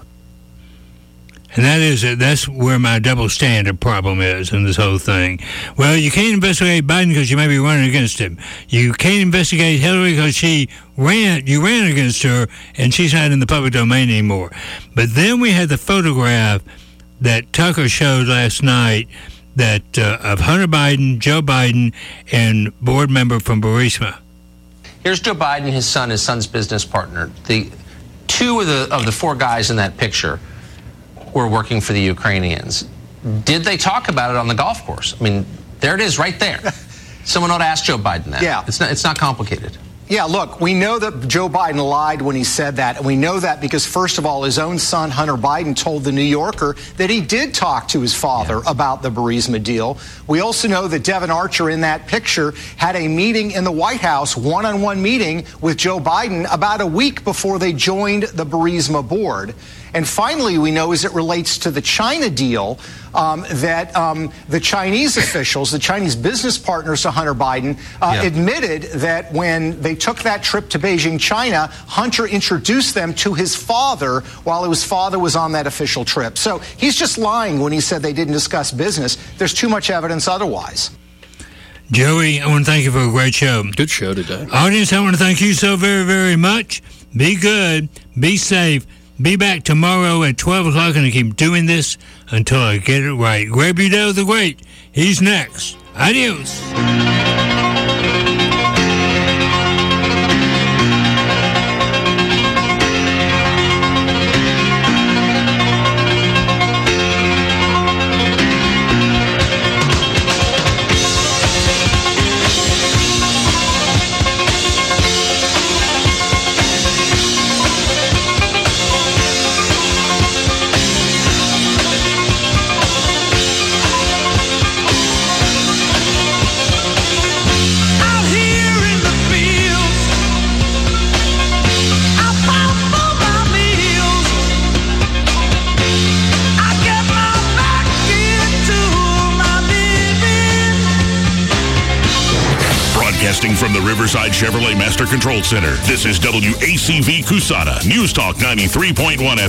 And that is it. That's where my double standard problem is in this whole thing. Well, you can't investigate Biden because you may be running against him. You can't investigate Hillary because she ran, you ran against her, and she's not in the public domain anymore. But then we had the photograph that Tucker showed last night that uh, of Hunter Biden, Joe Biden, and board member from Burisma. Here's Joe Biden, his son, his son's business partner. The two of the of the four guys in that picture were working for the Ukrainians. Did they talk about it on the golf course? I mean, there it is right there. Someone ought to ask Joe Biden that. Yeah. It's not, it's not complicated. Yeah, look, we know that Joe Biden lied when he said that, and we know that because, first of all, his own son, Hunter Biden, told The New Yorker that he did talk to his father yeah. about the Burisma deal. We also know that Devon Archer in that picture had a meeting in the White House, one-on-one meeting with Joe Biden about a week before they joined the Burisma board. And finally, we know as it relates to the China deal, um, that um, the Chinese officials, the Chinese business partners to Hunter Biden, uh, yeah. admitted that when they took that trip to Beijing, China, Hunter introduced them to his father while his father was on that official trip. So he's just lying when he said they didn't discuss business. There's too much evidence otherwise. Joey, I want to thank you for a great show. Good show today. Audience, I want to thank you so very, very much. Be good. Be safe. Be back tomorrow at twelve o'clock, and I keep doing this until I get it right. Grab your Dale the Great. He's next. Adios. From the Riverside Chevrolet Master Control Center, this is W A C V Cusana, News Talk ninety-three point one F M.